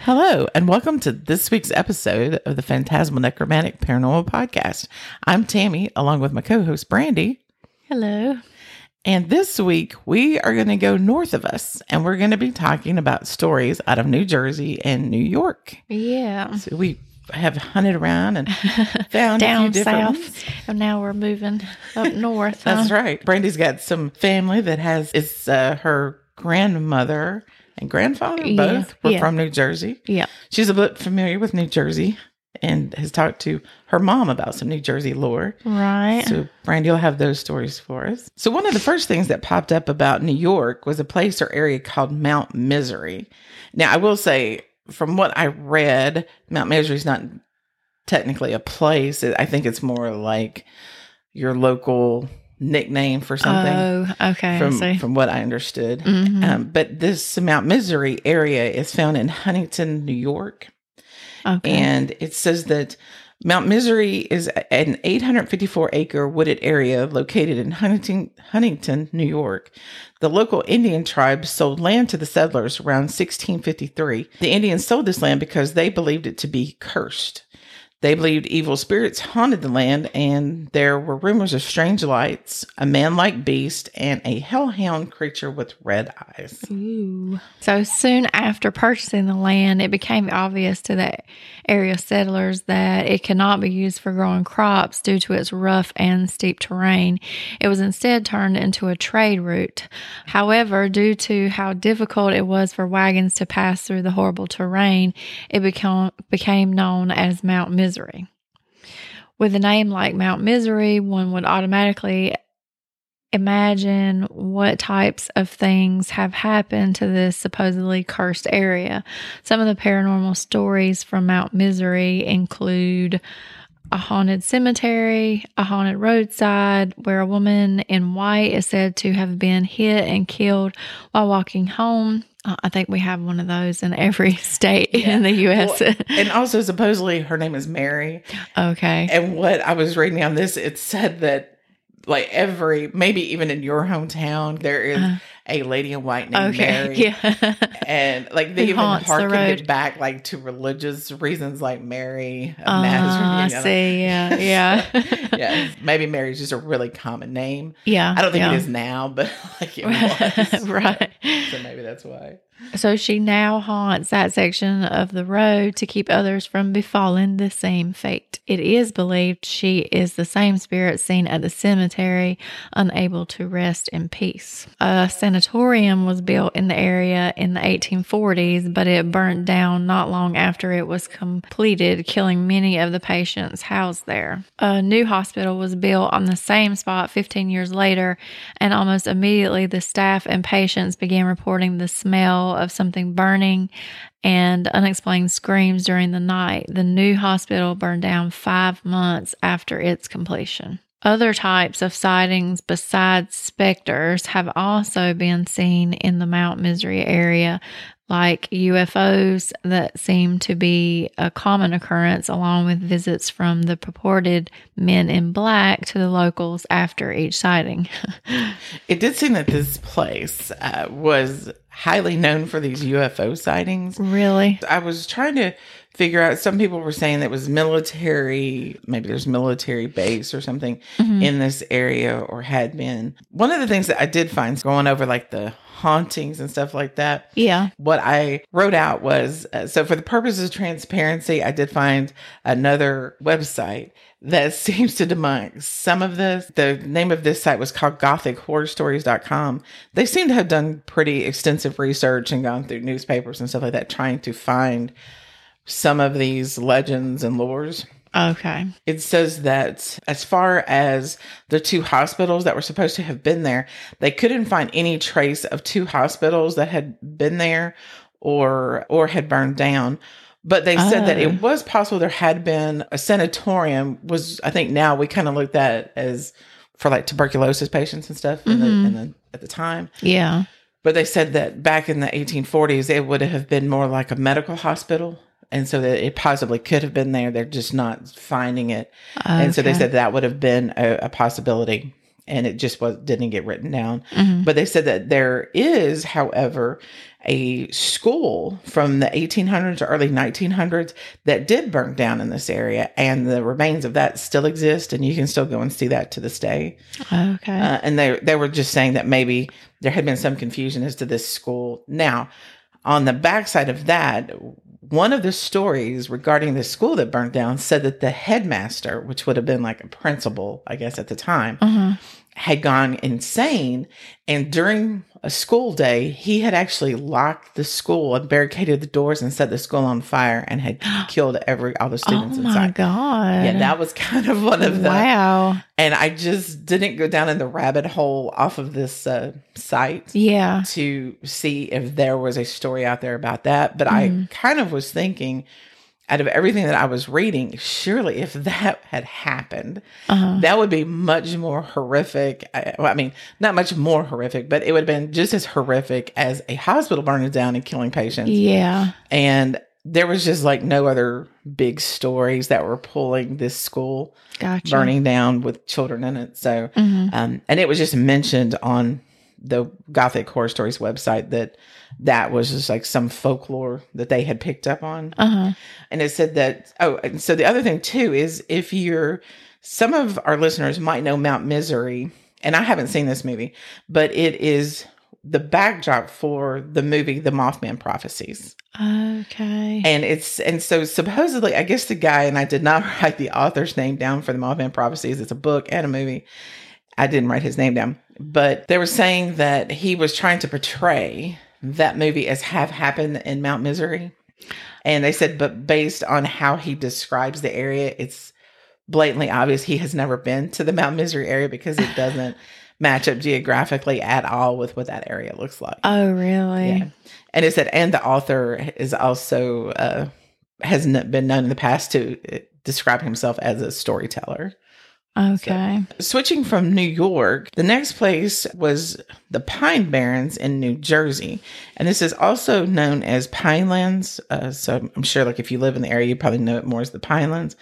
Hello, and welcome to this week's episode of the Phantasmal Necromantic Paranormal Podcast. I'm Tammy, along with my co-host, Brandy. Hello. And this week, we are going to go north of us, and we're going to be talking about stories out of New Jersey and New York. Yeah. So we have hunted around and found a few different ones. And now we're moving up north. That's right. Brandy's got some family that is her grandmother and grandfather, both were from New Jersey. Yeah. She's a bit familiar with New Jersey and has talked to her mom about some New Jersey lore. Right. So Brandy will have those stories for us. So one of the first things that popped up about New York was a place or area called Mount Misery. Now, I will say, from what I read, Mount Misery is not technically a place. I think it's more like your local nickname for something. Oh, okay. From what I understood. Mm-hmm. But this Mount Misery area is found in Huntington, New York. Okay. And it says that Mount Misery is an 854-acre wooded area located in Huntington, New York. The local Indian tribe sold land to the settlers around 1653. The Indians sold this land because they believed it to be cursed. They believed evil spirits haunted the land, and there were rumors of strange lights, a man-like beast, and a hellhound creature with red eyes. Ooh. So soon after purchasing the land, it became obvious to the area settlers that it could not be used for growing crops due to its rough and steep terrain. It was instead turned into a trade route. However, due to how difficult it was for wagons to pass through the horrible terrain, it became known as Mount Misery. With a name like Mount Misery, one would automatically imagine what types of things have happened to this supposedly cursed area. Some of the paranormal stories from Mount Misery include a haunted cemetery, a haunted roadside, where a woman in white is said to have been hit and killed while walking home. I think we have one of those in every state in the U.S. Well, and also, supposedly, her name is Mary. Okay. And what I was reading on this, it said that like maybe even in your hometown, there is a lady in white named Mary. Yeah. And like they even harkened it back like to religious reasons, like Mary of Nazareth. I see. Yeah. Yeah. Yeah. Maybe Mary's just a really common name. Yeah. I don't think it is now, but like it was. Right. So maybe that's why. So she now haunts that section of the road to keep others from befalling the same fate. It is believed she is the same spirit seen at the cemetery, unable to rest in peace. A sanatorium was built in the area in the 1840s, but it burnt down not long after it was completed, killing many of the patients housed there. A new hospital was built on the same spot 15 years later, and almost immediately the staff and patients began reporting the smell of something burning and unexplained screams during the night. The new hospital burned down 5 months after its completion. Other types of sightings besides specters have also been seen in the Mount Misery area, like UFOs that seem to be a common occurrence, along with visits from the purported men in black to the locals after each sighting. It did seem that this place was highly known for these UFO sightings. Really? I was trying to figure out, some people were saying that it was military, maybe there's military base or something in this area, or had been. One of the things that I did find going over like the hauntings and stuff like that. Yeah. What I wrote out was, so for the purposes of transparency, I did find another website that seems to debunk some of this. The name of this site was called GothicHorrorStories.com. They seem to have done pretty extensive research and gone through newspapers and stuff like that, trying to find some of these legends and lores. Okay. It says that as far as the 2 hospitals that were supposed to have been there, they couldn't find any trace of 2 hospitals that had been there or had burned down. But they said that it was possible there had been a sanatorium. Was, I think now we kind of looked at as for like tuberculosis patients and stuff at the time. Yeah. But they said that back in the 1840s, it would have been more like a medical hospital. And so that it possibly could have been there. They're just not finding it. Okay. And so they said that would have been a possibility. and it just didn't get written down. Mhm. But they said that there is, however, a school from the 1800s or early 1900s that did burn down in this area, and the remains of that still exist, and you can still go and see that to this day. Okay. And they were just saying that maybe there had been some confusion as to this school. Now, on the backside of that, one of the stories regarding the school that burnt down said that the headmaster, which would have been like a principal, I guess at the time, had gone insane. And during a school day, he had actually locked the school and barricaded the doors and set the school on fire and had killed all the students inside. Oh my God. Yeah, that was kind of one of the... Wow. And I just didn't go down in the rabbit hole off of this site Yeah. to see if there was a story out there about that. But I kind of was thinking, out of everything that I was reading, surely if that had happened, that would be much more horrific. I mean, not much more horrific, but it would have been just as horrific as a hospital burning down and killing patients. Yeah. And there was just like no other big stories that were pulling this school Gotcha. burning down with children in it. So, and it was just mentioned on the Gothic Horror Stories website that was just like some folklore that they had picked up on. And it said that, and so the other thing too is some of our listeners might know Mount Misery, and I haven't seen this movie, but it is the backdrop for the movie, The Mothman Prophecies. Okay. And so supposedly, I guess the guy, and I did not write the author's name down for The Mothman Prophecies. It's a book and a movie. I didn't write his name down, but they were saying that he was trying to portray that movie as have happened in Mount Misery. And they said, but based on how he describes the area, it's blatantly obvious he has never been to the Mount Misery area because it doesn't match up geographically at all with what that area looks like. Oh, really? Yeah. And it said, and the author is also, has been known in the past to describe himself as a storyteller. Okay. So, switching from New York, the next place was the Pine Barrens in New Jersey. And this is also known as Pinelands. So I'm sure like if you live in the area, you probably know it more as the Pinelands.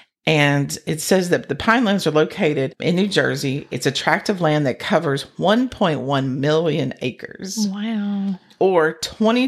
And it says that the Pinelands are located in New Jersey. It's a tract of land that covers 1.1 million acres. Wow. Or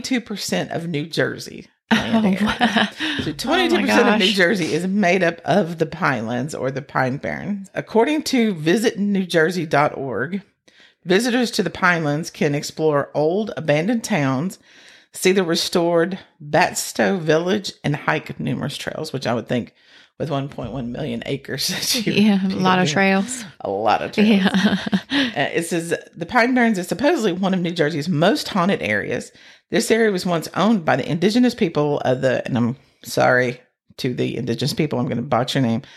22% of New Jersey. Land area. Wow. So 22% of New Jersey is made up of the Pinelands or the Pine Barrens. According to visitnewjersey.org, visitors to the Pinelands can explore old abandoned towns, see the restored Batstow Village, and hike numerous trails, which I would think with 1.1 million acres. Yeah, a lot of trails. A lot of trails. Yeah. It says the Pine Barrens is supposedly one of New Jersey's most haunted areas. This area was once owned by the indigenous people of and I'm sorry to the indigenous people, I'm going to botch your name,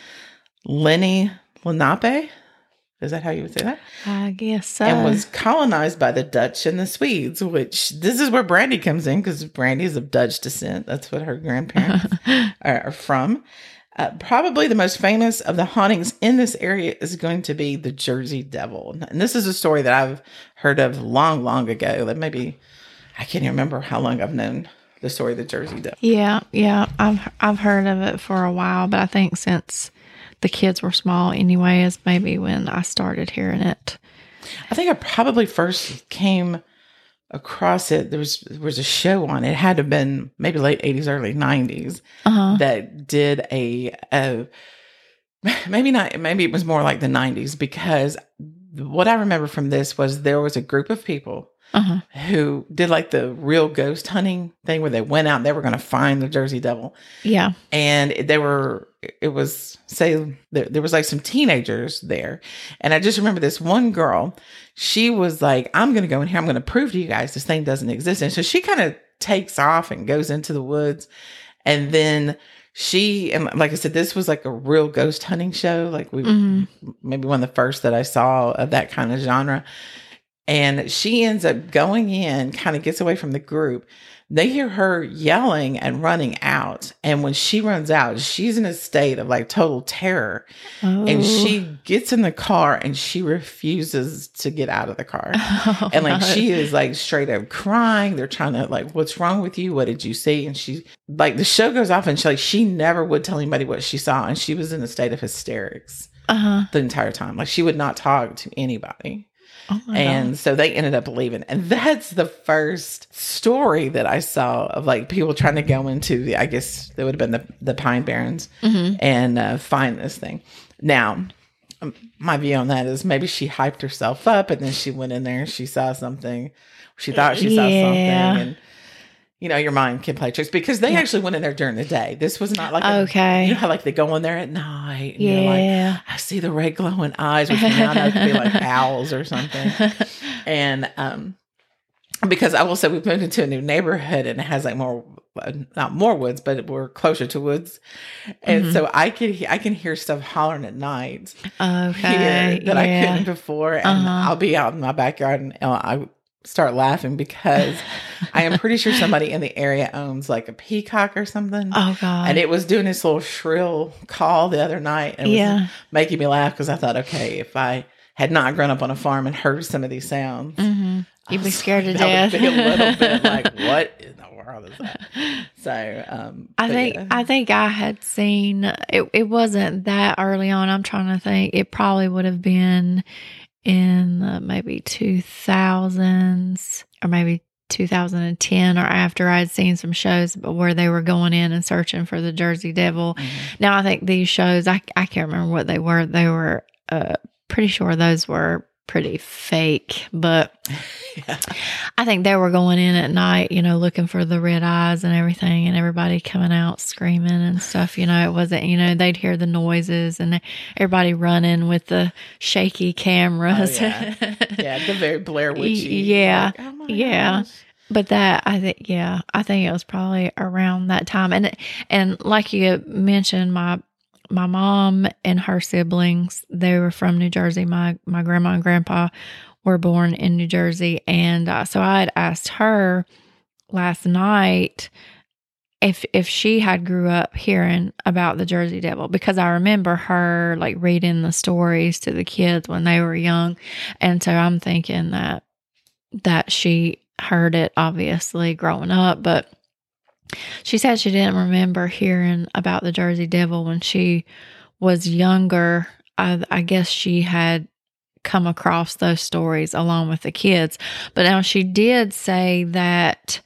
Lenni Lenape. Is that how you would say that? I guess so. And was colonized by the Dutch and the Swedes, which this is where Brandy comes in because Brandy is of Dutch descent. That's what her grandparents are from. Probably the most famous of the hauntings in this area is going to be the Jersey Devil. And this is a story that I've heard of long, long ago. That maybe, I can't even remember how long I've known the story of the Jersey Devil. Yeah. I've heard of it for a while, but I think since the kids were small anyway, is maybe when I started hearing it. I think I probably first came across it. There was a show on it. It had to have been maybe late 80s, early 90s that did maybe it was more like the 90s, because what I remember from this was there was a group of people who did like the real ghost hunting thing where they went out and they were going to find the Jersey Devil. Yeah. And there was like some teenagers there. And I just remember this one girl, she was like, I'm going to go in here. I'm going to prove to you guys this thing doesn't exist. And so she kind of takes off and goes into the woods. And then and like I said, this was like a real ghost hunting show. Like maybe one of the first that I saw of that kind of genre. And she ends up going in, kind of gets away from the group. They hear her yelling and running out. And when she runs out, she's in a state of like total terror. Oh. And she gets in the car and she refuses to get out of the car. Oh, and like, she is like straight up crying. They're trying to like, what's wrong with you? What did you see? And she like, the show goes off and she never would tell anybody what she saw. And she was in a state of hysterics. the entire time. Like she would not talk to anybody. Oh my And God. so they ended up leaving. And that's the first story that I saw of like people trying to go into I guess there would have been the Pine Barrens and find this thing. Now, my view on that is maybe she hyped herself up and then she went in there and she saw something. She thought she saw something. And, your mind can play tricks because they actually went in there during the day. This was not like, Okay. you know how like they go in there at night. And Yeah. you're like, I see the red glowing eyes, which now know to be like owls or something. And because I will say we've moved into a new neighborhood and it has like not more woods, but we're closer to woods. And so I can hear stuff hollering at night. Okay. That I couldn't before. And I'll be out in my backyard and I start laughing because I am pretty sure somebody in the area owns like a peacock or something. Oh God. And it was doing this little shrill call the other night and it was making me laugh because I thought, okay, if I had not grown up on a farm and heard some of these sounds, you'd be scared to that death. would be a little bit like, what in the world is that? So I think I had seen it wasn't that early on. I'm trying to think. It probably would have been in maybe 2000s or maybe 2010 or after. I'd seen some shows where they were going in and searching for the Jersey Devil. Now I think these shows, I can't remember what they were. They were pretty sure those were pretty fake, but I think they were going in at night, looking for the red eyes and everything, and everybody coming out screaming and stuff. It wasn't, they'd hear the noises and everybody running with the shaky cameras. Oh, yeah, the very Blair Witchy. Yeah, like, oh my yeah. gosh. But that, I think it was probably around that time. And like you mentioned, my mom and her siblings, they were from New Jersey. My grandma and grandpa were born in New Jersey. And so I had asked her last night if she had grew up hearing about the Jersey Devil, because I remember her like reading the stories to the kids when they were young. And so I'm thinking that she heard it obviously growing up, but she said she didn't remember hearing about the Jersey Devil when she was younger. I guess she had come across those stories along with the kids. But now she did say that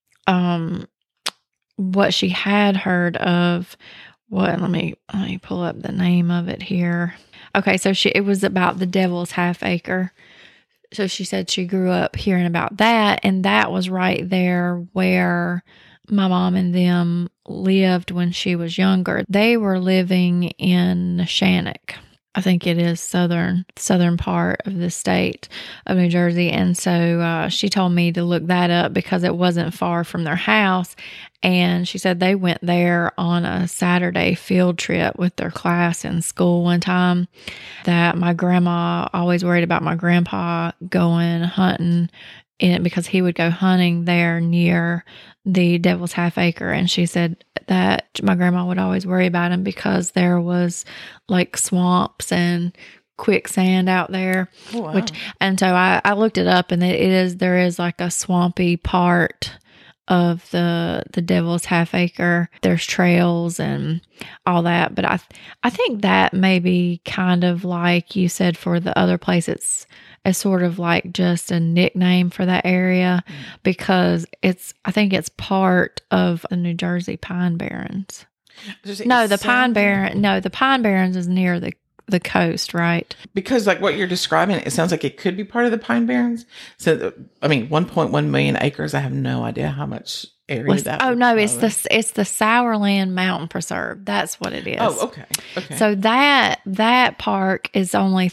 what she had heard of, let me pull up the name of it here. Okay, so it was about the Devil's Half Acre. So she said she grew up hearing about that, and that was right there where my mom and them lived when she was younger. They were living in Neshannock. I think it is southern part of the state of New Jersey. And so she told me to look that up because it wasn't far from their house. And she said they went there on a Saturday field trip with their class in school one time, that my grandma always worried about my grandpa going hunting because he would go hunting there near the Devil's Half Acre. And she said that my grandma would always worry about him because there was like swamps and quicksand out there. Oh, wow. And so I looked it up, and there is like a swampy part of the Devil's Half Acre. There's trails and all that. But I think that may be kind of like you said for the other place, it's sort of like just a nickname for that area, because I think it's part of the New Jersey Pine Barrens. The Pine Barrens is near the coast, right? Because like what you're describing, it sounds like it could be part of the Pine Barrens. So, 1.1 million acres. I have no idea how much area that. Oh no, it's the Sourland Mountain Preserve. That's what it is. Oh, okay. So that park is only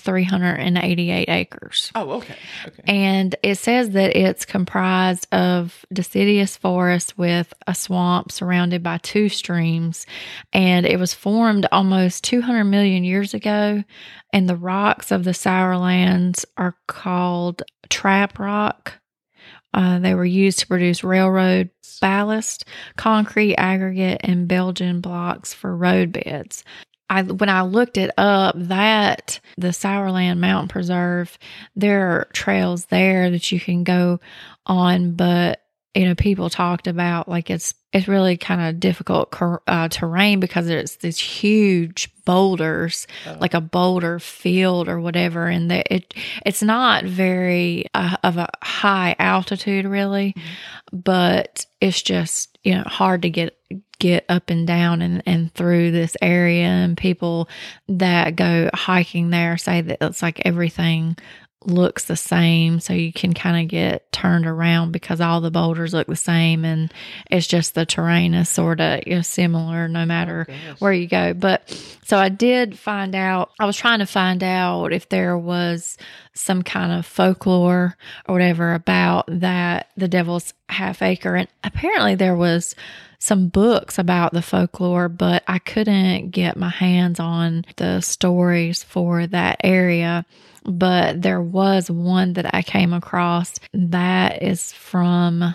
388 acres. Oh, okay. And it says that it's comprised of deciduous forest with a swamp surrounded by 2 streams, and it was formed almost 200 million years ago. And the rocks of the Sourlands are called trap rock. They were used to produce railroad ballast, concrete aggregate, and Belgian blocks for road beds. When I looked it up, that the Sourland Mountain Preserve, there are trails there that you can go on, but people talked about like it's really kind of difficult terrain because it's these huge boulders, like a boulder field or whatever, and it's not very of a high altitude really, but it's just hard to get up and down and through this area. And people that go hiking there say that it's like everything looks the same, so you can kind of get turned around because all the boulders look the same, and it's just the terrain is sort of similar no matter where you go. But so I was trying to find out if there was some kind of folklore or whatever about that, the Devil's Half Acre, and apparently there was some books about the folklore, but I couldn't get my hands on the stories for that area. But there was one that I came across that is from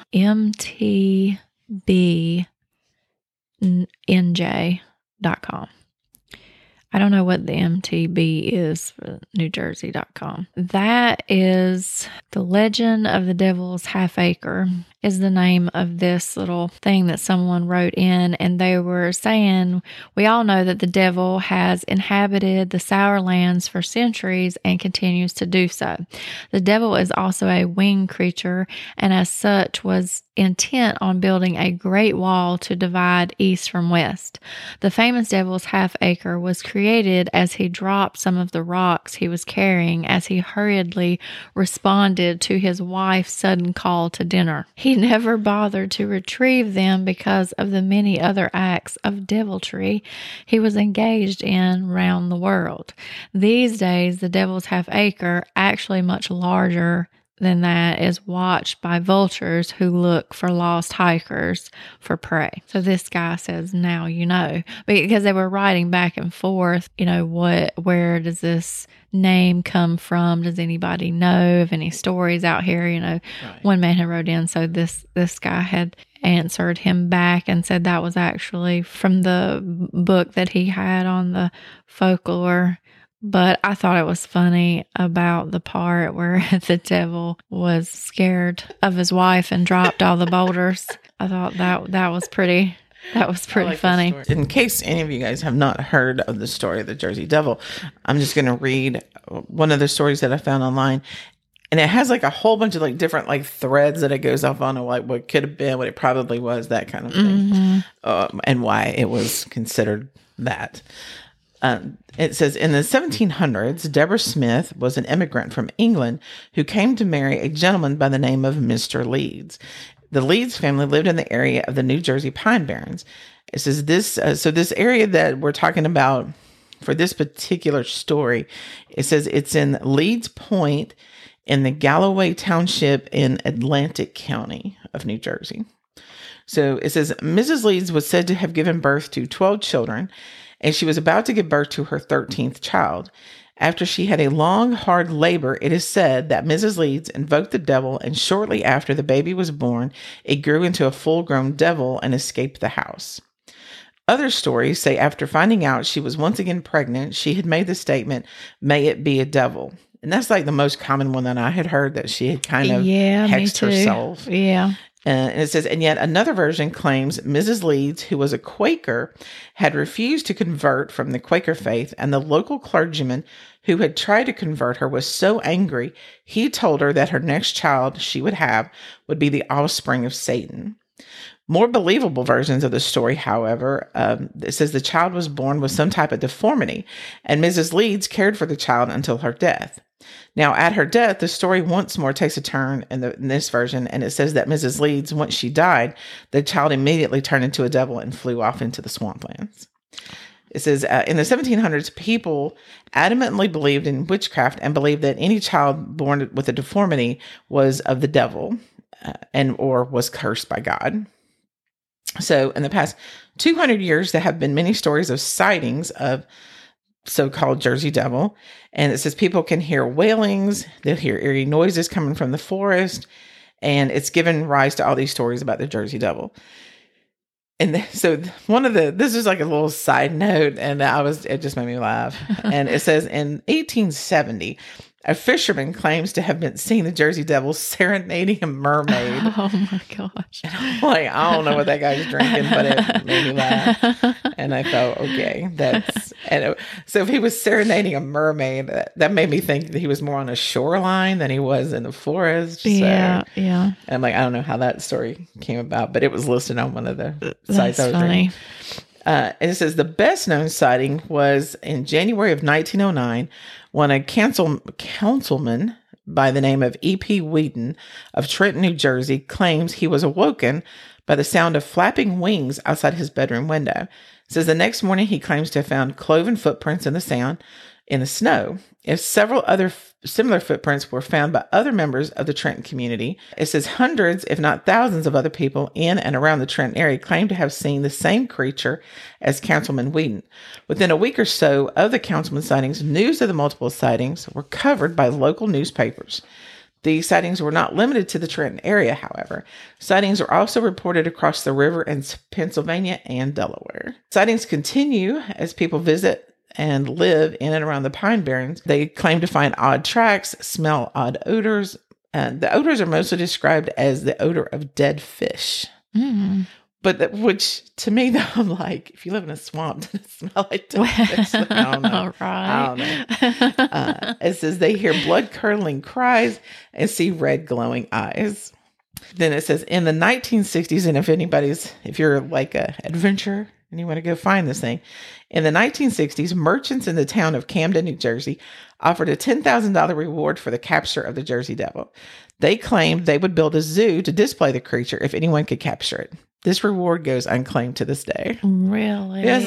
mtbnj.com. I don't know what the MTB is for NewJersey.com. That is The Legend of the Devil's Half Acre is the name of this little thing that someone wrote in. And they were saying, we all know that the devil has inhabited the Sour Lands for centuries and continues to do so. The devil is also a winged creature, and as such was intent on building a great wall to divide east from west. The famous Devil's Half Acre was created as he dropped some of the rocks he was carrying as he hurriedly responded to his wife's sudden call to dinner. He never bothered to retrieve them because of the many other acts of deviltry he was engaged in round the world. These days, the Devil's Half Acre, actually much larger than that, is watched by vultures who look for lost hikers for prey. So this guy says, now you know, because they were writing back and forth, where does this name come from? Does anybody know of any stories out here? Right. One man had wrote in, so this guy had answered him back and said that was actually from the book that he had on the folklore. But I thought it was funny about the part where the devil was scared of his wife and dropped all the boulders. I thought that was pretty funny. In case any of you guys have not heard of the story of the Jersey Devil, I'm just going to read one of the stories that I found online. And it has like a whole bunch of like different like threads that it goes off on, like what could have been, what it probably was, that kind of thing, and why it was considered that. It says, in the 1700s, Deborah Smith was an immigrant from England who came to marry a gentleman by the name of Mr. Leeds. The Leeds family lived in the area of the New Jersey Pine Barrens. It says this area that we're talking about for this particular story, it says it's in Leeds Point in the Galloway Township in Atlantic County of New Jersey. So it says Mrs. Leeds was said to have given birth to 12 children, and she was about to give birth to her 13th child. After she had a long, hard labor, it is said that Mrs. Leeds invoked the devil, and shortly after the baby was born, it grew into a full-grown devil and escaped the house. Other stories say after finding out she was once again pregnant, she had made the statement, "May it be a devil." And that's like the most common one that I had heard, that she had kind of hexed herself. Yeah. And it says, and yet another version claims Mrs. Leeds, who was a Quaker, had refused to convert from the Quaker faith, and the local clergyman who had tried to convert her was so angry, he told her that her next child she would have would be the offspring of Satan. More believable versions of the story, however, it says the child was born with some type of deformity, and Mrs. Leeds cared for the child until her death. Now, at her death, the story once more takes a turn in this version, and it says that Mrs. Leeds, once she died, the child immediately turned into a devil and flew off into the swamplands. It says, in the 1700s, people adamantly believed in witchcraft and believed that any child born with a deformity was of the devil or was cursed by God. So in the past 200 years, there have been many stories of sightings of so-called Jersey Devil. And it says people can hear wailings, they'll hear eerie noises coming from the forest, and it's given rise to all these stories about the Jersey Devil. And so this is like a little side note, and it just made me laugh. And it says in 1870, A fisherman claims to have been seeing the Jersey Devil serenading a mermaid. Oh my gosh. I'm like, I don't know what that guy's drinking, but it made me laugh. And I thought, okay, so if he was serenading a mermaid, that made me think that he was more on a shoreline than he was in the forest. Yeah, so, yeah. And I'm like, I don't know how that story came about, but it was listed on one of the sites That's I was funny. reading. And it says the best known sighting was in January of 1909 when a councilman by the name of E.P. Wheaton of Trenton, New Jersey, claims he was awoken by the sound of flapping wings outside his bedroom window. It says the next morning he claims to have found cloven footprints in the snow. If several other similar footprints were found by other members of the Trenton community, it says hundreds, if not thousands of other people in and around the Trenton area claim to have seen the same creature as Councilman Wheaton. Within a week or so of the councilman's sightings, news of the multiple sightings were covered by local newspapers. The sightings were not limited to the Trenton area, however. Sightings were also reported across the river in Pennsylvania and Delaware. Sightings continue as people visit and live in and around the Pine Barrens. They claim to find odd tracks, smell odd odors, and the odors are mostly described as the odor of dead fish. Mm. But which to me, though, I'm like, if you live in a swamp, does it smell like dead fish? Like, I don't know. I don't know. It says they hear blood-curdling cries and see red glowing eyes. Then it says in the 1960s, and if you're like a adventurer and you want to go find this thing, in the 1960s, merchants in the town of Camden, New Jersey, offered a $10,000 reward for the capture of the Jersey Devil. They claimed they would build a zoo to display the creature if anyone could capture it. This reward goes unclaimed to this day. Really? Yes,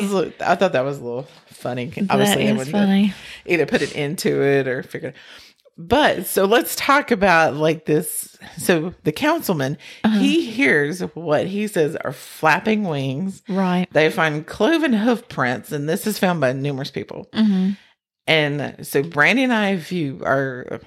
I thought that was a little funny. Obviously, that is funny. Either put it into it or figure it. But so let's talk about like this. So the councilman, he hears what he says are flapping wings. Right. They find cloven hoof prints, and this is found by numerous people. Mm-hmm. And so Brandy and I, if you are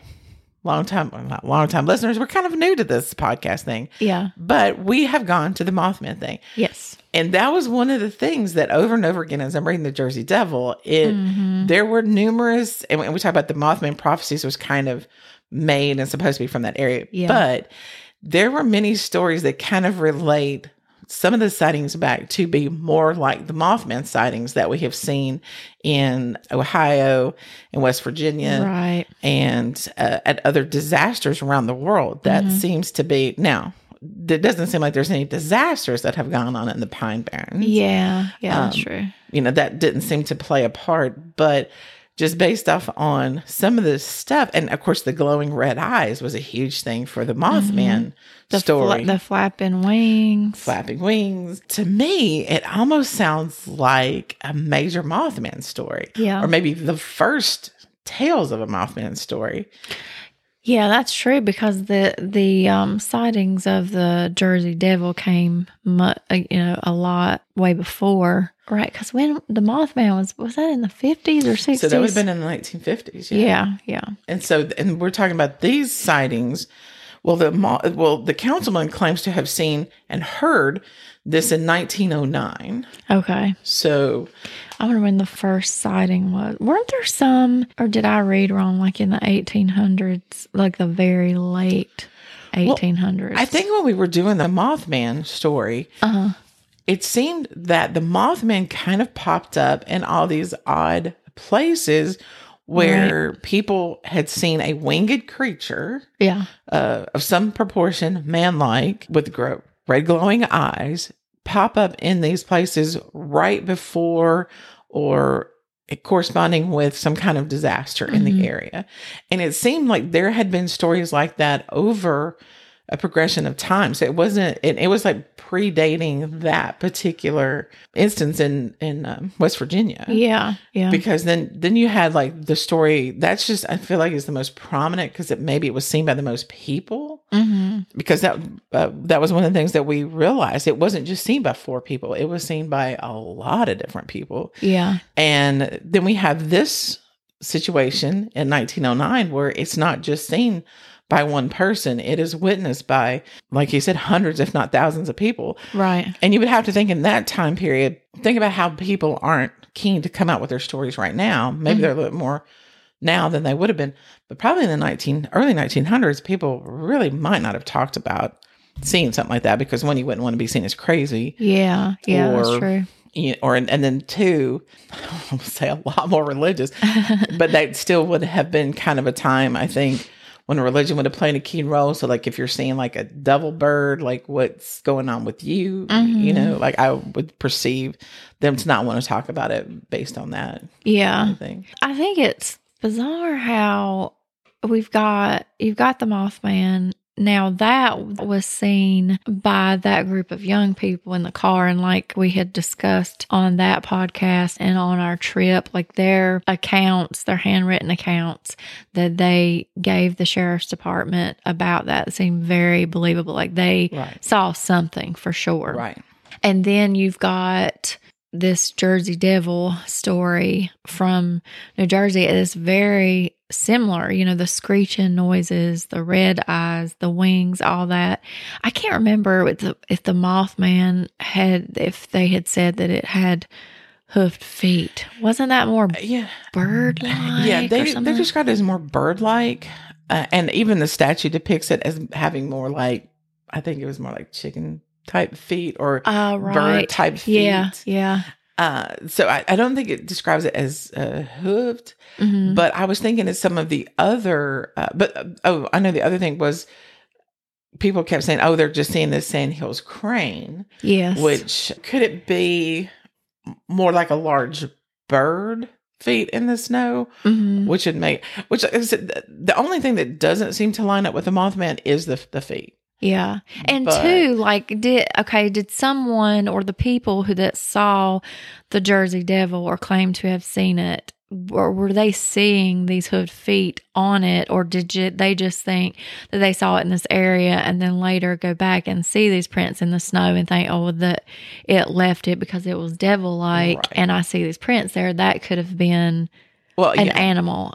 not long time listeners, we're kind of new to this podcast thing. Yeah. But we have gone to the Mothman thing. Yes. And that was one of the things that over and over again, as I'm reading the Jersey Devil, there were numerous, and we talk about the Mothman prophecies was kind of made and supposed to be from that area. Yeah. But there were many stories that kind of relate some of the sightings back to be more like the Mothman sightings that we have seen in Ohio and West Virginia, right, and at other disasters around the world. That seems to be now. It doesn't seem like there's any disasters that have gone on in the Pine Barrens. Yeah, that's true. That didn't seem to play a part, but just based off on some of this stuff, and of course, the glowing red eyes was a huge thing for the Mothman story. The flapping wings. Flapping wings. To me, it almost sounds like a major Mothman story. Yeah. Or maybe the first tales of a Mothman story. Yeah, that's true because the sightings of the Jersey Devil came, a lot way before, right? Because when the Mothman was that in the 50s or 60s? So that would have been in the 1950s. Yeah. And we're talking about these sightings. Well, the councilman claims to have seen and heard this in 1909. Okay. So I wonder when the first sighting was. Weren't there some, or did I read wrong, like in the 1800s, like the very late 1800s? I think when we were doing the Mothman story, it seemed that the Mothman kind of popped up in all these odd places where people had seen a winged creature of some proportion, man-like, with red glowing eyes, pop up in these places right before or corresponding with some kind of disaster in the area. And it seemed like there had been stories like that over a progression of time. So it was like predating that particular instance in West Virginia. Yeah. Because then you had like the story that's just, I feel like is the most prominent because maybe it was seen by the most people. Because that was one of the things that we realized. It wasn't just seen by 4 people. It was seen by a lot of different people. Yeah. And then we have this situation in 1909 where it's not just seen by one person. It is witnessed by, like you said, hundreds, if not thousands of people. Right. And you would have to think in that time period, think about how people aren't keen to come out with their stories right now. Maybe they're a little more now than they would have been. But probably in the early 1900s, people really might not have talked about seeing something like that, because one, you wouldn't want to be seen as crazy. Yeah, that's true. And then two, I would say a lot more religious, but that still would have been kind of a time, I think, when religion would have played a key role. So like if you're seeing like a devil bird, like what's going on with you, like I would perceive them to not want to talk about it based on that. Yeah. I think it's bizarre how you've got the Mothman. Now that was seen by that group of young people in the car. And like we had discussed on that podcast and on our trip, like their accounts, their handwritten accounts that they gave the sheriff's department about that seemed very believable. Like they saw something for sure. Right. And then you've got this Jersey Devil story from New Jersey. It is very similar, the screeching noises, the red eyes, the wings, all that. I can't remember if the Mothman if they had said that it had hoofed feet. Wasn't that more bird-like? Yeah, they described it as more bird-like. And even the statue depicts it as having more like, I think it was more like chicken type feet or bird type feet. Yeah. So I don't think it describes it as hooved, but I was thinking of some of the other, I know the other thing was people kept saying, oh, they're just seeing this Sandhills crane. Yes. Which could it be more like a large bird feet in the snow, which is the only thing that doesn't seem to line up with the Mothman is the feet. Yeah. And two, like, did someone or the people that saw the Jersey Devil or claimed to have seen it, or were they seeing these hoofed feet on it, or did they just think that they saw it in this area and then later go back and see these prints in the snow and think, oh, that it left it because it was devil-like, and I see these prints there? That could have been an animal,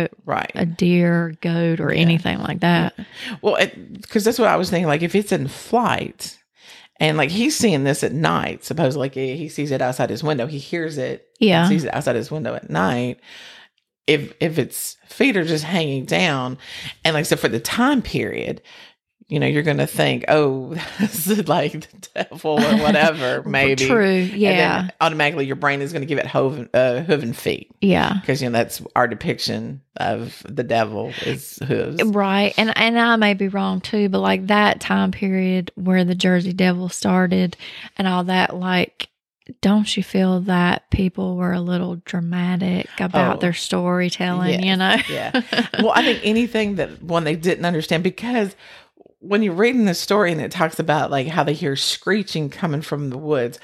a deer, goat, or anything like that. Yeah. Well, because that's what I was thinking. Like, if it's in flight, and like he's seeing this at night, suppose like he sees it outside his window, he hears it, sees it outside his window at night. If its feet are just hanging down, and like so for the time period, you're going to think, oh, this is like the devil or whatever, maybe. True, yeah. And then automatically your brain is going to give it hooven feet. Yeah. Because, that's our depiction of the devil is hooves. Right. And I may be wrong too, but like that time period where the Jersey Devil started and all that, like, don't you feel that people were a little dramatic about their storytelling, Yeah. Well, I think anything that when they didn't understand, because when you're reading the story and it talks about like how they hear screeching coming from the woods,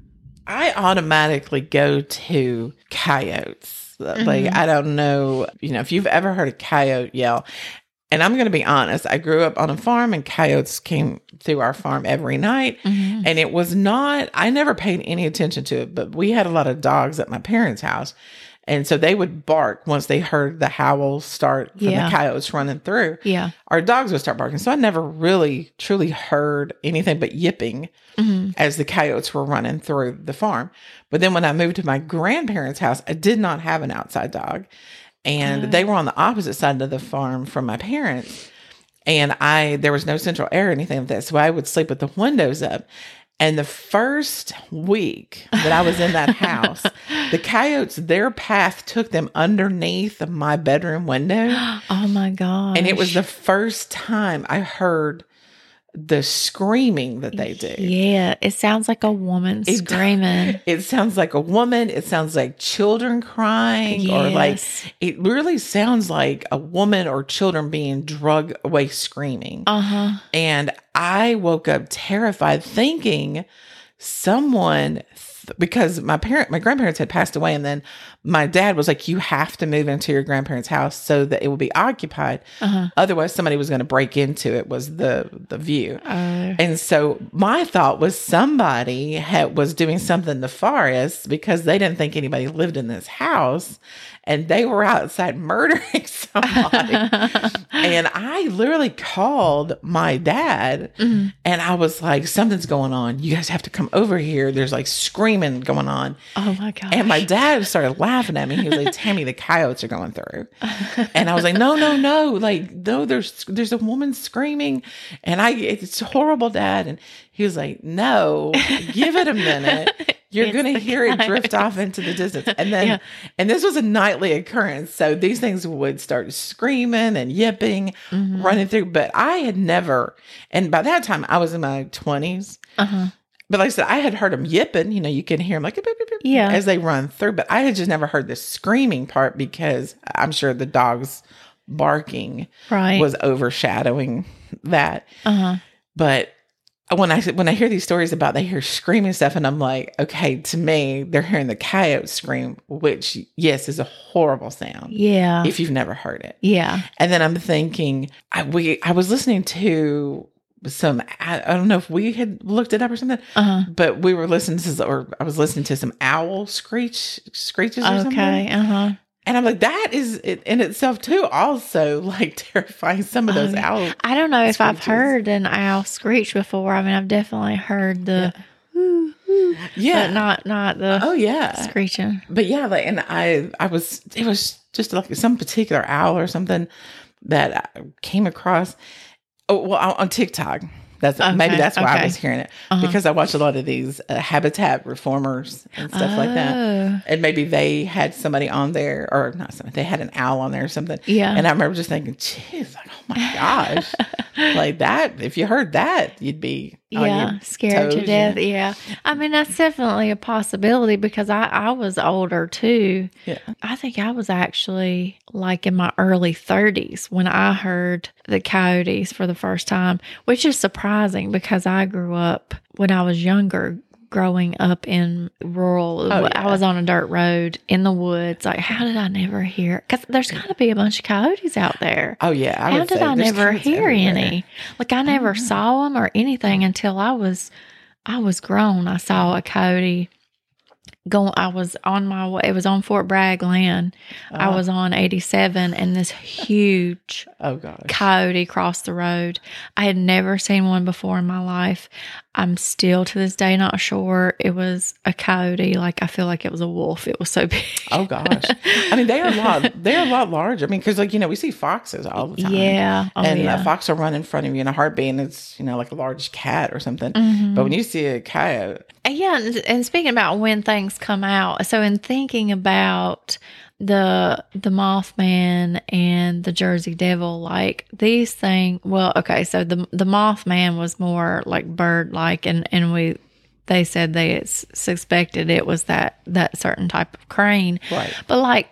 I automatically go to coyotes. Like, I don't know, if you've ever heard a coyote yell. And I'm going to be honest, I grew up on a farm and coyotes came through our farm every night. And it was not, I never paid any attention to it, but we had a lot of dogs at my parents' house. And so they would bark once they heard the howls start from the coyotes running through. Yeah. Our dogs would start barking. So I never really, truly heard anything but yipping as the coyotes were running through the farm. But then when I moved to my grandparents' house, I did not have an outside dog. And they were on the opposite side of the farm from my parents. And there was no central air or anything like that. So I would sleep with the windows up. And the first week that I was in that house, the coyotes, their path took them underneath my bedroom window. Oh my gosh. And it was the first time I heard the screaming that they do. Yeah, it sounds like a woman screaming. It sounds like a woman. It sounds like children crying, or like it really sounds like a woman or children being dragged away screaming. And I woke up terrified, thinking someone. Because my grandparents had passed away, and then my dad was like, you have to move into your grandparents' house so that it will be occupied. Otherwise, somebody was going to break into it, was the view. And so my thought was somebody was doing something nefarious because they didn't think anybody lived in this house, and they were outside murdering somebody. And I literally called my dad, and I was like, something's going on. You guys have to come over here. There's like screaming screaming going on. Oh my gosh. And my dad started laughing at me. He was like, Tammy, the coyotes are going through. And I was like, no. Like, no, there's a woman screaming and it's horrible, Dad. And he was like, no, give it a minute. You're going to hear it drift off into the distance. And then, and this was a nightly occurrence. So these things would start screaming and yipping, running through. But I had never, and by that time I was in my 20s. But like I said, I had heard them yipping. You know, you can hear them like beep, beep, beep, as they run through. But I had just never heard the screaming part because I'm sure the dogs barking was overshadowing that. But when I hear these stories about they hear screaming stuff, and I'm like, okay, to me, they're hearing the coyote scream, which yes is a horrible sound. Yeah, if you've never heard it. Yeah, and then I'm thinking, I was listening to some, I don't know if we had looked it up or something, but we were listening to, or I was listening to some owl screeches or something. And I'm like, that is in itself too also like terrifying, some of those owls. I don't know if I've heard an owl screech before. I mean, I've definitely heard the but not the screeching. But yeah, like, and it was just like some particular owl or something that I came across. Oh, well, on TikTok. Maybe that's why I was hearing it, because I watch a lot of these habitat reformers and stuff like that. And maybe they had somebody on there, or not somebody, they had an owl on there or something. Yeah. And I remember just thinking, geez, like, oh my gosh, like that, if you heard that, you'd be scared to death. Yeah. I mean, that's definitely a possibility because I was older too. Yeah. I think I was actually like in my early 30s when I heard the coyotes for the first time, which is surprising because I grew up when I was younger, growing up in rural. I was on a dirt road in the woods. Like, how did I never hear? Because there's got to be a bunch of coyotes out there. Oh, yeah. How did I never hear any? Like, I never saw them or anything until I was grown. I saw a coyote I was on my way. It was on Fort Bragg land. I was on 87 and this huge coyote crossed the road. I had never seen one before in my life. I'm still to this day not sure it was a coyote. Like, I feel like it was a wolf. It was so big. Oh gosh. I mean, they're a lot larger. I mean, because like, you know, we see foxes all the time. Yeah. A fox will run in front of you in a heartbeat and it's, you know, like a large cat or something. But when you see a coyote. Yeah. And speaking about when things come out, so in thinking about the Mothman and the Jersey Devil, like these things, well, okay, so the Mothman was more like bird-like, and they said they suspected it was that certain type of crane. Right. But like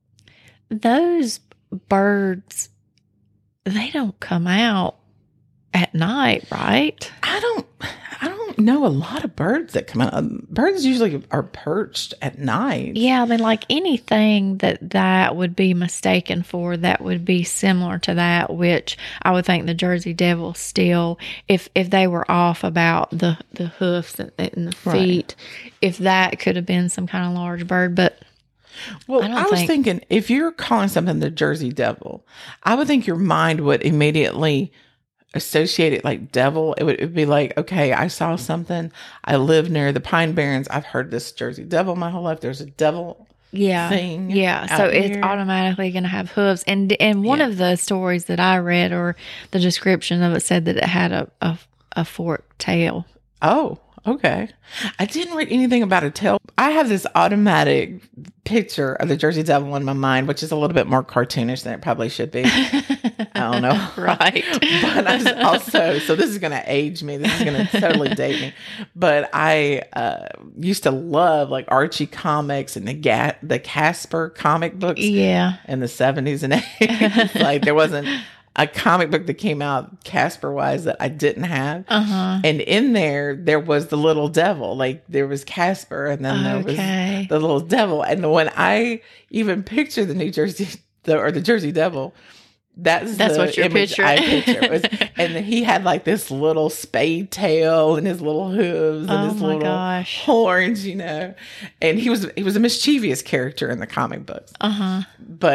those birds, they don't come out at night, right? I don't know a lot of birds that come out. Birds usually are perched at night. Yeah, I mean, like anything that would be mistaken for, that would be similar to that, which I would think the Jersey Devil still, if they were off about the hoofs and the feet, if that could have been some kind of large bird, but well, I was thinking, if you're calling something the Jersey Devil, I would think your mind would immediately associate it like devil. It would be like, okay, I saw something. I live near the Pine Barrens. I've heard this Jersey Devil my whole life. There's a devil thing. Yeah. So it's automatically going to have hooves. And one of the stories that I read, or the description of it, said that it had a forked tail. Oh, okay. I didn't read anything about a tail. I have this automatic picture of the Jersey Devil in my mind, which is a little bit more cartoonish than it probably should be. I don't know. Right. But I was also, so this is going to age me. This is going to totally date me. But I used to love like Archie comics and the Casper comic books. Yeah. In the 70s and 80s. Like there wasn't a comic book that came out Casper wise that I didn't have. And in there was the little devil. Like there was Casper and then there was the little devil. And when I even picture the the Jersey Devil, that's what your picture I picture. And he had like this little spade tail and his little hooves and his little horns, you know. And he was a mischievous character in the comic books. But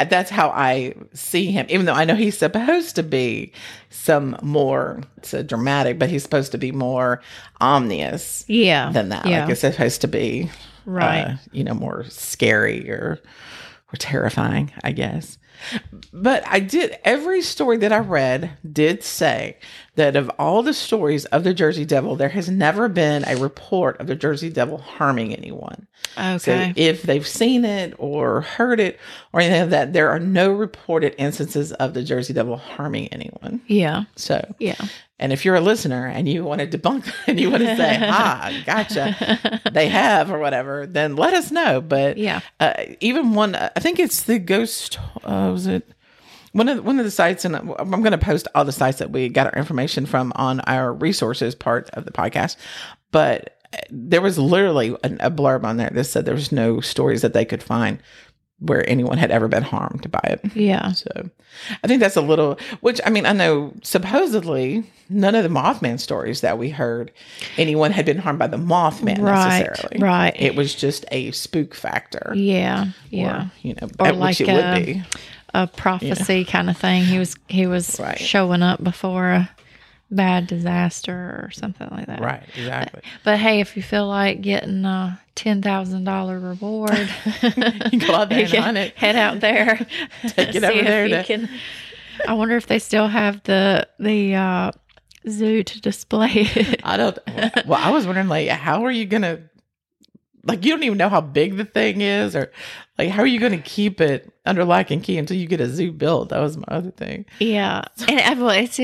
that's how I see him, even though I know he's supposed to be some more dramatic, but he's supposed to be more ominous than that. Yeah. Like it's supposed to be, Right. more scary or terrifying, I guess. But every story that I read did say that of all the stories of the Jersey Devil, there has never been a report of the Jersey Devil harming anyone. Okay. So if they've seen it or heard it or anything like that, there are no reported instances of the Jersey Devil harming anyone. Yeah. So, Yeah. and if you're a listener and you want to debunk and you want to say, gotcha, they have or whatever, then let us know. But Yeah. even one, I think it's the ghost, was it? One of the sites, and I'm going to post all the sites that we got our information from on our resources part of the podcast. But there was literally a blurb on there that said there was no stories that they could find where anyone had ever been harmed by it. Yeah. So I think that's a little, which I mean, I know supposedly none of the Mothman stories that we heard, anyone had been harmed by the Mothman necessarily. Right. It was just a spook factor. Yeah. Yeah. Or, Or which it would be. A prophecy kind of thing. He was Right. showing up before a bad disaster or something like that. Right, exactly. But hey, if you feel like getting a $10,000 reward, You go out there and hunt it. head out there. Take it see over if there you to- can- I wonder if they still have the zoo to display it. I don't, well, I was wondering, like, how are you going to, like, you don't even know how big the thing is, or like, how are you going to keep it under lock and key until you get a zoo built? That was my other thing. Yeah, and well, it's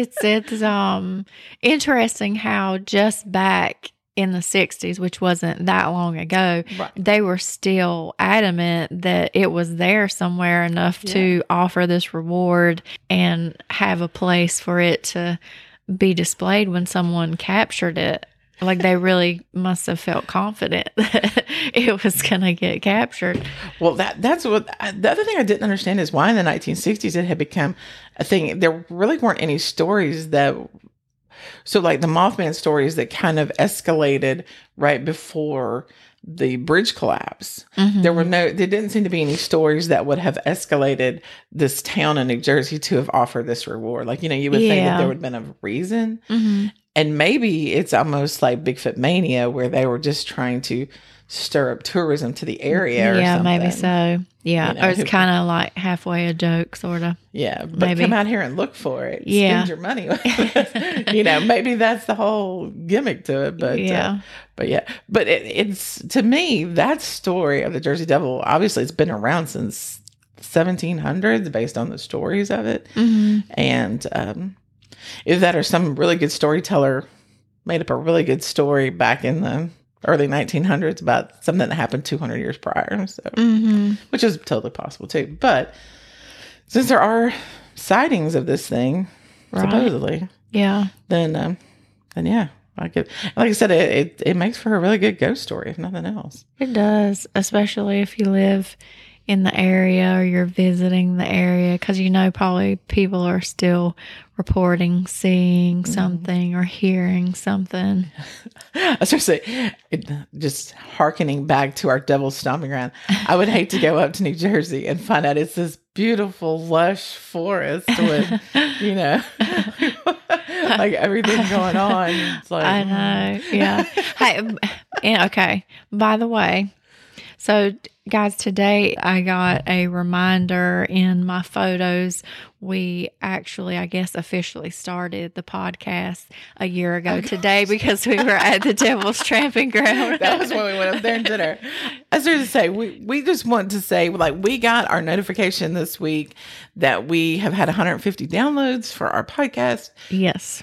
interesting how just back in the 60s, which wasn't that long ago, Right. they were still adamant that it was there somewhere enough to offer this reward and have a place for it to be displayed when someone captured it. Like they really must have felt confident that it was going to get captured. Well, that's what the other thing I didn't understand is why in the 1960s it had become a thing. There really weren't any stories that, so like the Mothman stories that kind of escalated right before the bridge collapse. Mm-hmm. There didn't seem to be any stories that would have escalated this town in New Jersey to have offered this reward. Like, you would think that there would have been a reason. Mm-hmm. And maybe it's almost like Bigfoot mania where they were just trying to stir up tourism to the area or something. Yeah, maybe so. Yeah. Or it's kind of like halfway a joke, sort of. Yeah. But Maybe. come out here and look for it. Yeah. Spend your money. Maybe that's the whole gimmick to it. But Yeah. But it's, to me, that story of the Jersey Devil, obviously it's been around since 1700s based on the stories of it. Mm-hmm. And either that or some really good storyteller made up a really good story back in the early 1900s about something that happened 200 years prior. So, Mm-hmm. which is totally possible too. But since there are sightings of this thing, Right. supposedly, Yeah. then yeah, like I said, it makes for a really good ghost story, if nothing else. It does, especially if you live in the area or you're visiting the area, because probably people are still reporting seeing something or hearing something. Especially just hearkening back to our Devil's Stomping Ground. I would hate to go up to New Jersey and find out it's this beautiful, lush forest with, like everything going on. It's like, I know. Yeah. Hey, okay. By the way, so guys, today I got a reminder in my photos. We actually, I guess, officially started the podcast a year ago today because we were at the Devil's Tramping Ground. That was when we went up there and did our. I was going to say, we just want to say, like, we got our notification this week that we have had 150 downloads for our podcast. Yes.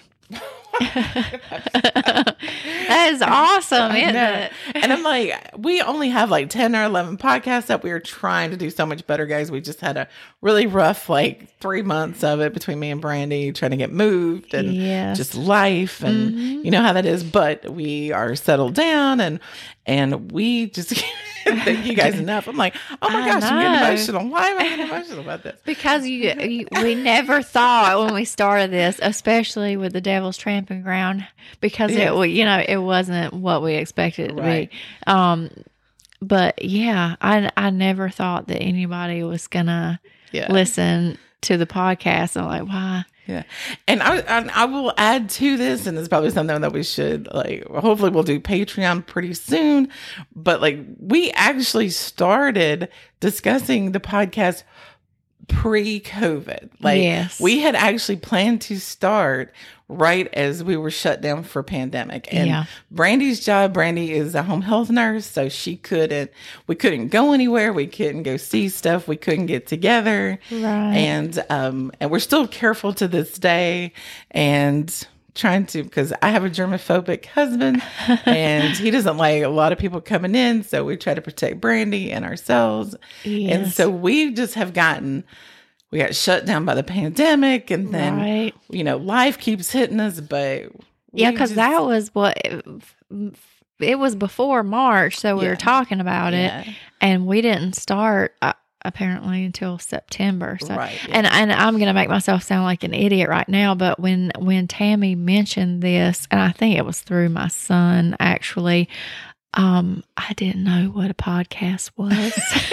That is awesome, isn't it? And I'm like, we only have like 10 or 11 podcasts that we are trying to do so much better, guys. We just had a really rough 3 months of it between me and Brandy trying to get moved and Yes. just life and you know how that is. But we are settled down and we just thank you guys enough. I'm like, oh my gosh, I'm getting emotional. Why am I getting emotional about this? Because we never thought when we started this, especially with the Devil's Tramping Ground, because Yes. it wasn't what we expected it to Right. be. But yeah, I never thought that anybody was gonna listen to the podcast. I'm like, why? Yeah. And I will add to this, and it's probably something that we should, like, hopefully we'll do Patreon pretty soon. But like, we actually started discussing the podcast pre-COVID. Like, we had actually planned to start right as we were shut down for pandemic. And Brandy's job, Brandy is a home health nurse, so we couldn't go anywhere. We couldn't go see stuff. We couldn't get together. Right. And we're still careful to this day, and trying to, because I have a germophobic husband and he doesn't like a lot of people coming in. So we try to protect Brandy and ourselves. Yes. And so we just have we got shut down by the pandemic, and then, life keeps hitting us, but because that was it was before March. So we were talking about it, and we didn't start apparently until September. So, and I'm going to make myself sound like an idiot right now, but when Tammy mentioned this, and I think it was through my son, actually, I didn't know what a podcast was.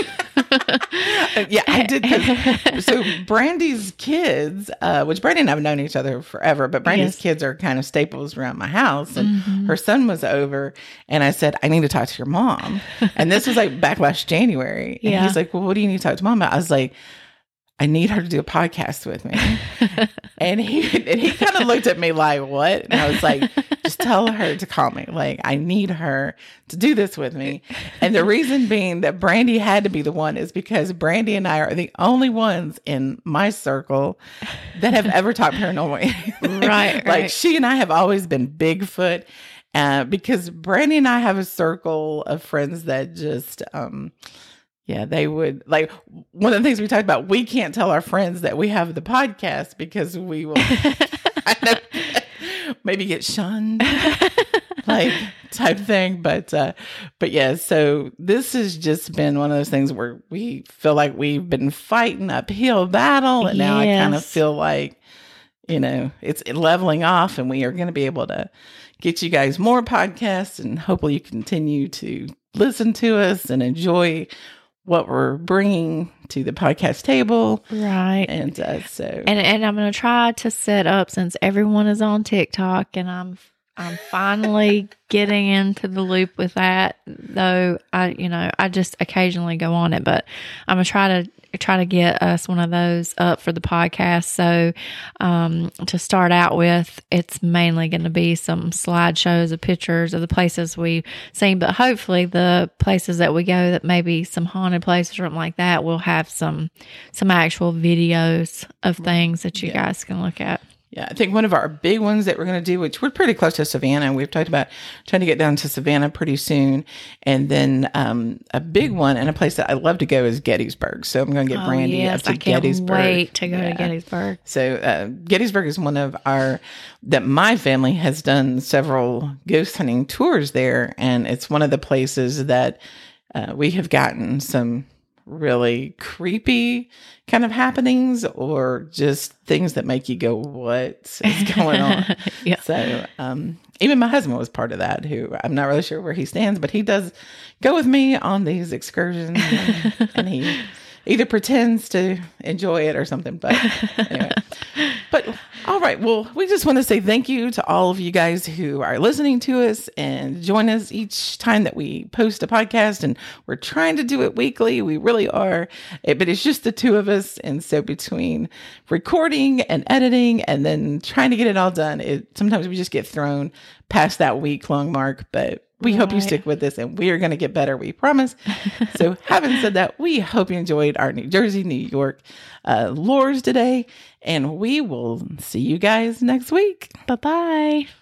I did. So Brandy's kids, which Brandy and I have known each other forever, but Brandy's kids are kind of staples around my house. And her son was over, and I said, I need to talk to your mom. And this was like back last January. And he's like, well, what do you need to talk to mom about? I was like, I need her to do a podcast with me. And he kind of looked at me like, what? And I was like, just tell her to call me. Like, I need her to do this with me. And the reason being that Brandy had to be the one is because Brandy and I are the only ones in my circle that have ever talked paranormal. Right. Like, she and I have always been Bigfoot. Because Brandy and I have a circle of friends that just, they would, like, one of the things we talked about, we can't tell our friends that we have the podcast because we will maybe get shunned, like, type thing. But yeah, so this has just been one of those things where we feel like we've been fighting uphill battle, and now I kind of feel like, it's leveling off, and we are going to be able to get you guys more podcasts, and hopefully you continue to listen to us and enjoy what we're bringing to the podcast table. Right. And and I'm going to try to set up, since everyone is on TikTok, and I'm finally getting into the loop with that, though I just occasionally go on it, but I'm going to try to get us one of those up for the podcast. So to start out with, it's mainly going to be some slideshows of pictures of the places we've seen, but hopefully the places that we go, that maybe some haunted places or something like that, will have some actual videos of things that you guys can look at. Yeah, I think one of our big ones that we're going to do, which we're pretty close to Savannah. We've talked about trying to get down to Savannah pretty soon. And then a big one and a place that I love to go is Gettysburg. So I'm going to get Brandy up to Gettysburg. I can't wait to go to Gettysburg. So Gettysburg is one of that my family has done several ghost hunting tours there. And it's one of the places that we have gotten some really creepy kind of happenings, or just things that make you go, what is going on? So even my husband was part of that, who I'm not really sure where he stands, but he does go with me on these excursions, and he either pretends to enjoy it or something. But anyway, but all right. Well, we just want to say thank you to all of you guys who are listening to us and join us each time that we post a podcast. And we're trying to do it weekly. We really are. But it's just the two of us. And so between recording and editing and then trying to get it all done, sometimes we just get thrown past that week-long mark. But we hope you stick with us, and we are going to get better, we promise. So having said that, we hope you enjoyed our New Jersey, New York lores today, and we will see you guys next week. Bye-bye.